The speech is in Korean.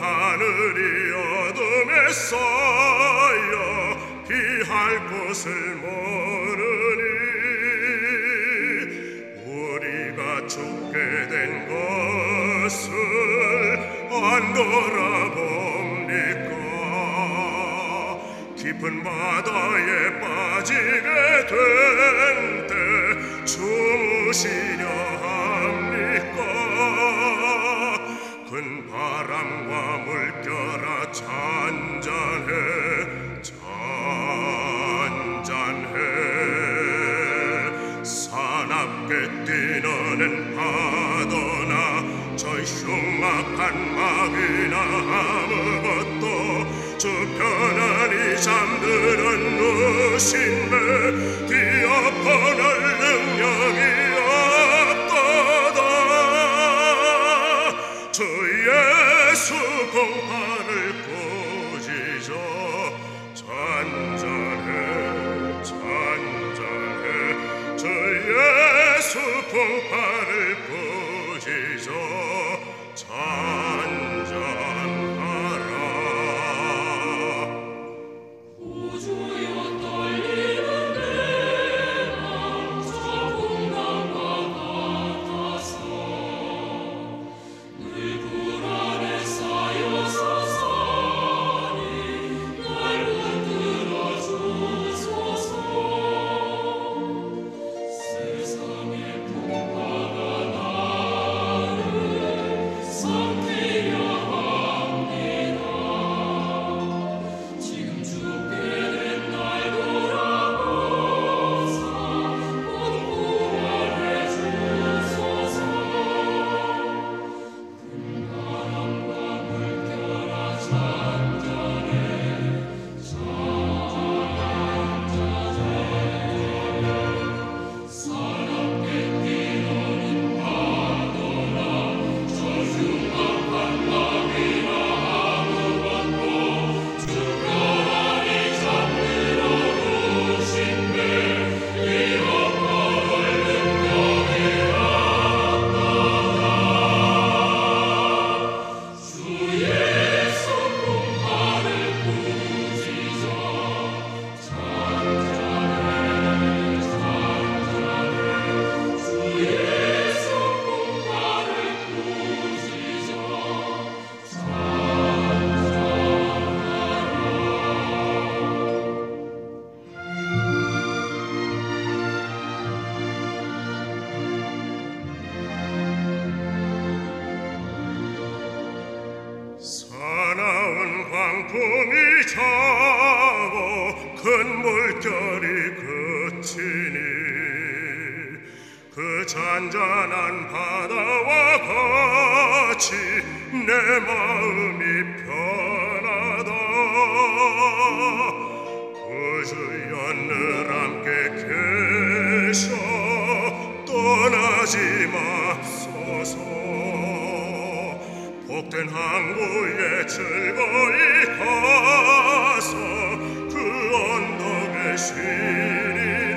하늘이 어둠에 쌓여 피할 곳을 모르니 우리가 죽게 된 것을 안 돌아봅니까? 깊은 바다에 빠지게 된 때 주무시려 합니까? 큰 바람과 물결아 잔잔해 잔잔해 사납게 뛰노는 파도나 저 흉악한 마귀나 아무것도 주 편안히 잠드는 누신매 뒤엎어낼 능력이 없도다. 주 예수 공파를 꾸짖어 잔잔해 잔잔해 주 예수 공파를 꾸짖어 잔잔하라. 우주여 떨리는 내 맘 저 풍랑과 같아서 늘 불안에 쌓여서 사니 날 붙들어 주소서. 세상의 풍파가 나를 삼키려 합니다. 지금 죽게 된 날 돌아보사 곧 구원해 주소서. 큰 바람과 물결아 잔잔해 잔잔해 사납게 뛰노는 파도나 저 흉악한 마귀나 아무것도 주 편안히 잠들어 누신매 뒤엎어낼 능력이 없도다. 주 예수 공파를 꾸짖어 잔잔해 잔잔해 주 예수 공파를 꾸짖어 잔잔하라. 사나운 광풍이 자고 큰 물결이 그치니 그 잔잔한 바다와 같이 내 마음이 편하다. 구주여 늘 함께 계셔 떠나지 맙소서. 복된 항구에 즐거이 가서 그 언덕에 쉬리.